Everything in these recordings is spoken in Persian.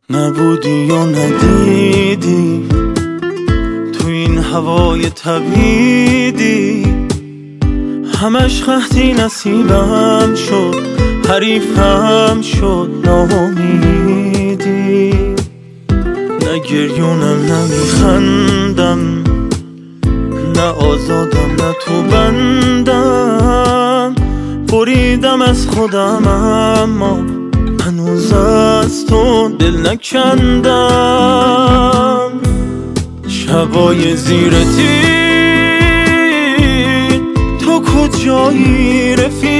نبودی و ندیدی تو این هوای تبیدی، همش قحطی نصیبم شد، حریفم شد ناامیدی. نه گریونم نه میخندم، نه آزادم نه تو بندم، بریدم از خودم اما هنوز از تو دل نکندم. شبای زیر تیغ تو کجایی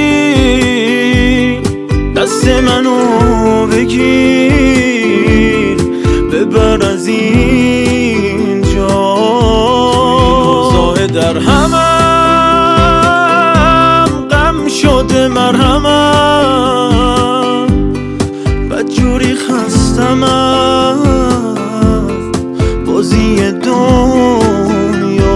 رفیق؟ دست منو بگیر ببر از اینجا. روزای در همم غم شده مرهمم، بدجوری خستم از بازی دنیا.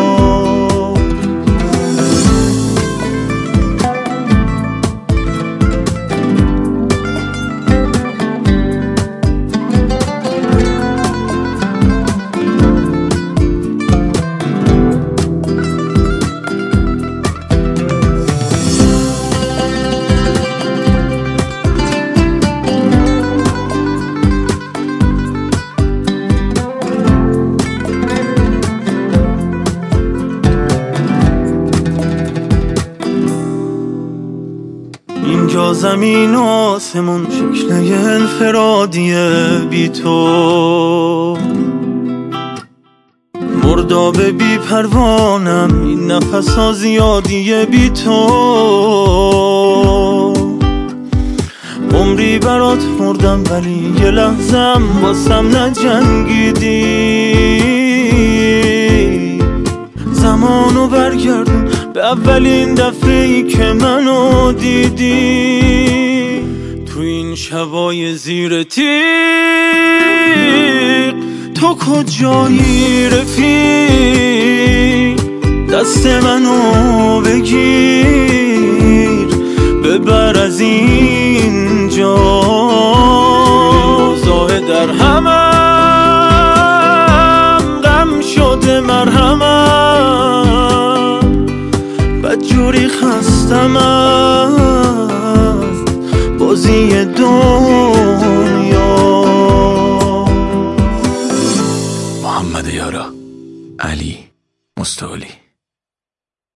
اینجا زمین و آسمون شکل انفرادیه بی تو، مرداب بی پروانم این نفس ها زیادیه بی تو. عمری برات مردم ولی یه لحظم واسم نجنگیدی. زمانو برگردون به اولین دفعه‌ای که منو دیدی. تو این شبای زیر تیغ تو کجایی رفیق؟ دست منو بگیر ببر از اینجا. روزای در همم غم شده مرهمم، بدجوری خستم از بازی دنیا. محمد یارا، علی مستولی.